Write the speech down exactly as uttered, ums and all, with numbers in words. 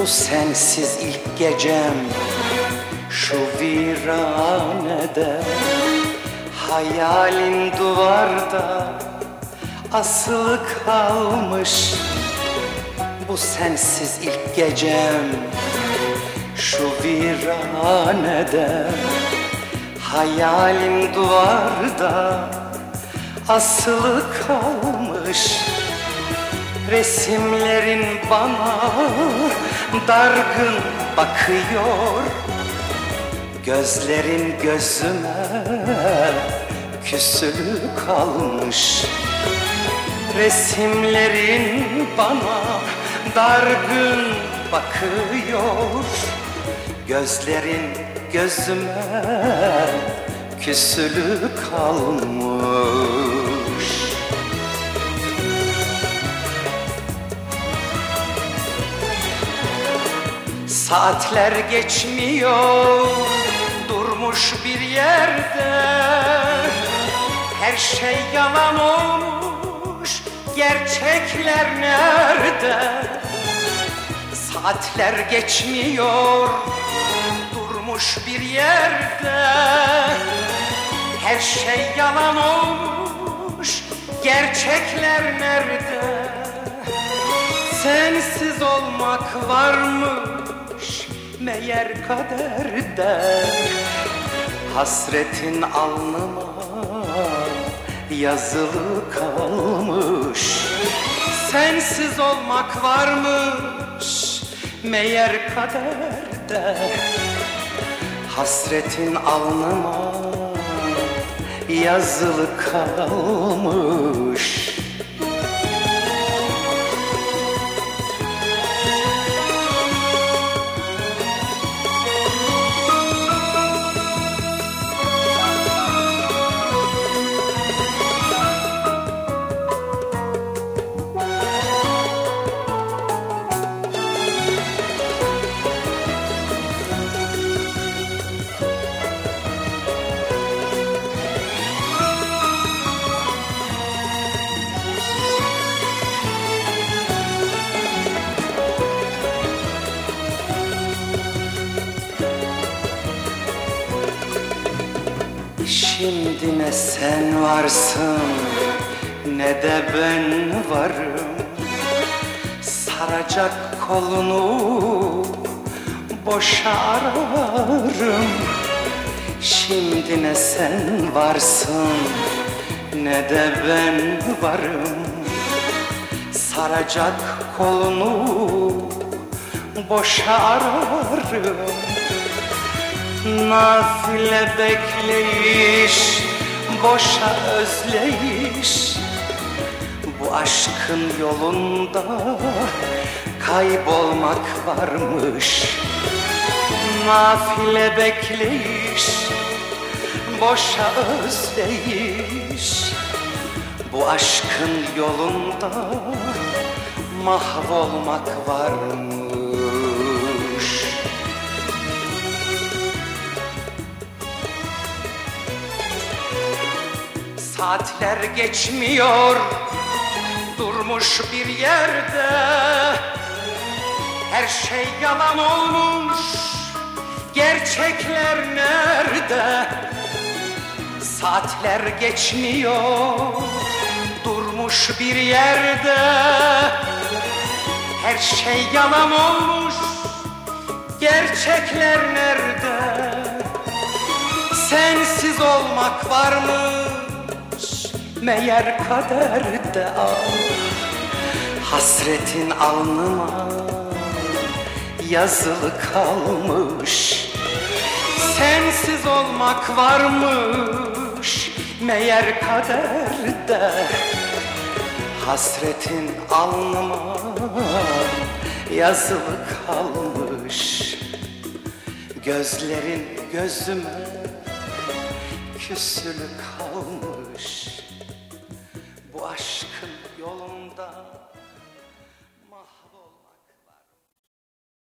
sensiz ilk gecem şu viranede, hayalin duvarda asılı kalmış. Bu sensiz ilk gecem şu viranede, hayalin duvarda asılı kalmış. Resimlerin bana dargın bakıyor, gözlerin gözüme küsülü kalmış. Resimlerin bana dargın bakıyor, gözlerin gözüme küsülü kalmış. Saatler geçmiyor, durmuş bir yerde. Her şey yalan olmuş, gerçekler nerede? Saatler geçmiyor, durmuş bir yerde. Her şey yalan olmuş, gerçekler nerede? Sensiz olmak varmış meğer kaderde. Hasretin alnıma yazılı kalmış. Sensiz olmak varmış meğer kaderde. Hasretin alnıma yazılı kalmış. Şimdi ne sen varsın ne de ben varım. Saracak kolunu boşa ararım. Şimdi ne sen varsın ne de ben varım. Saracak kolunu boşa ararım. Nafile bekleyiş, boşa özleyiş. Bu aşkın yolunda kaybolmak varmış. Nafile bekleyiş, boşa özleyiş. Bu aşkın yolunda mahvolmak varmış. Saatler geçmiyor, durmuş bir yerde. Her şey yalan olmuş, gerçekler nerede? Saatler geçmiyor, durmuş bir yerde. Her şey yalan olmuş, gerçekler nerede? Sensiz olmak varmış meğer kaderde. Ah, hasretin alnıma yazılı kalmış. Sensiz olmak varmış meğer kaderde. Hasretin alnıma yazılı kalmış. Gözlerin gözüme küsülü kalmış. Bu aşkın yolunda